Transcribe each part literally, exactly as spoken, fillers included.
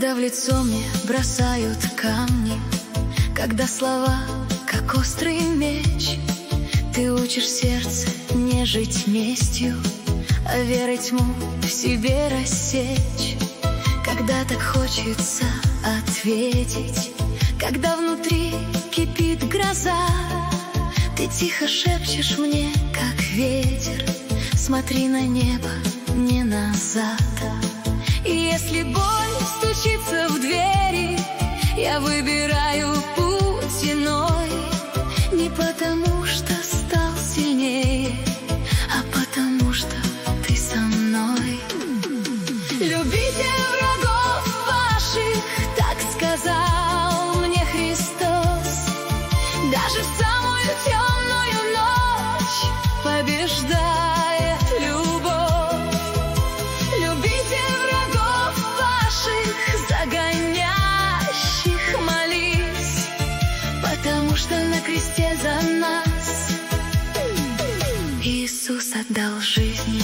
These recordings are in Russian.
Когда в лицо мне бросают камни, когда слова, как острый меч, ты учишь сердце не жить местью, а верой тьму в себе рассечь. Когда так хочется ответить, когда внутри кипит гроза, ты тихо шепчешь мне, как ветер: смотри на небо, не назад. И если боль стучится в двери, я выбираю путь иной, не потому что стал сильнее, а потому что ты со мной. Любите врагов ваших, так сказал мне Христос. Даже в самую темную ночь побеждает любовь. Любите врагов ваших, загонящих, молись, потому что на кресте за нас Иисус отдал жизнь.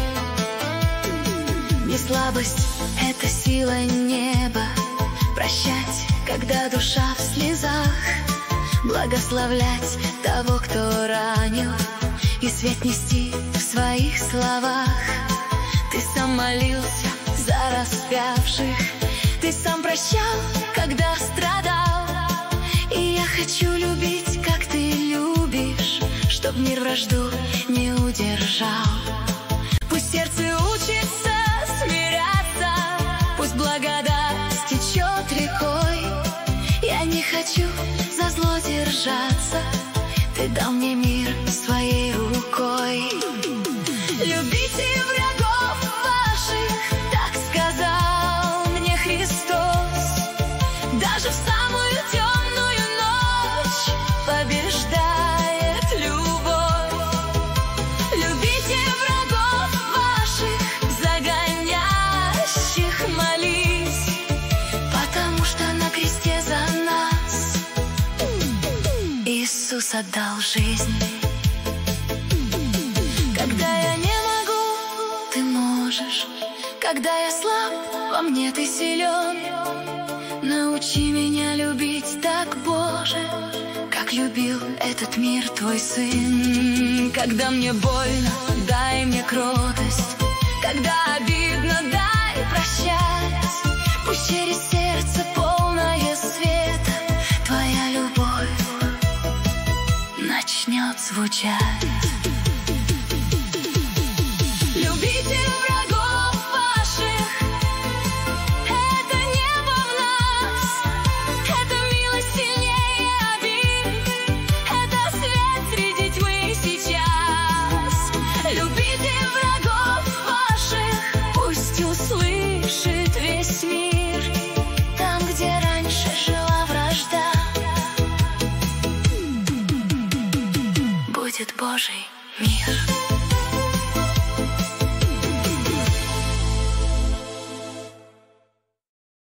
Не слабость — это сила неба, прощать, когда душа в слезах, благословлять того, кто ранил, и свет нести в своих словах. Ты сам молился за распявших, ты сам прощал, когда страдал. И я хочу любить, как ты любишь, чтоб мир вражду не удержал. Пусть сердце учится смиряться, пусть благодать течет рекой. Я не хочу за зло держаться, ты дал мне мир своей рукой. Любите врагов ваших, так сказал мне Христос. Даже в самую темную ночь побеждает любовь. Любите врагов ваших, загонящих, молись, потому что на кресте за нас Иисус отдал жизнь. Когда я не могу, ты можешь. Когда я слаб, во мне ты силен. Научи меня любить так, Боже, как любил этот мир твой Сын. Когда мне больно, дай мне кротость, когда обидно, дай прощать. Пусть через сердце полное света твоя любовь начнет звучать. Любите врагов ваших, это небо в нас, это милость сильнее обид, это свет среди тьмы сейчас. Любите врагов ваших, пусть услышит весь мир, там, где раньше жила вражда, будет Божий мир.